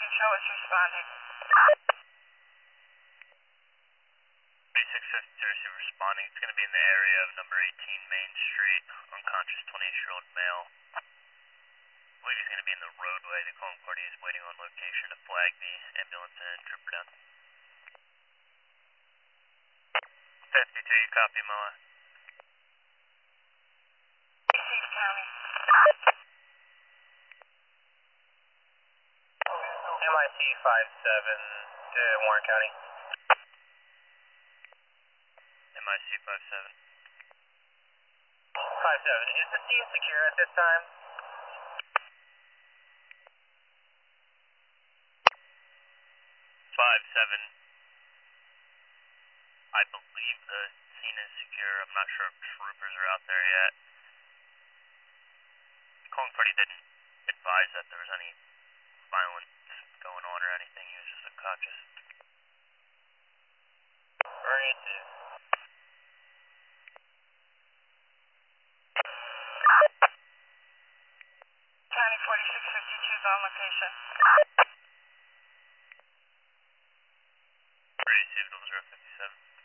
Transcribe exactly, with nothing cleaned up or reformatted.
Show is responding. thirty-six fifty is responding. It's going to be in the area of number eighteen Main Street. Unconscious twenty-eight-year-old male. I believe he's going to be in the roadway. The calling party is waiting on location to flag the ambulance and trooper down. fifty-two, you copy, M O A? Received, County. M I C five seven to Warren County. M I C five seven. five seven, is the scene secure at this time? five seven. I believe the scene is secure. I'm not sure if troopers are out there yet. Calling party didn't advise that there was any violence going on or anything. He was just unconscious. Granted. County forty-six fifty-two is on location. Received, zero fifty-seven.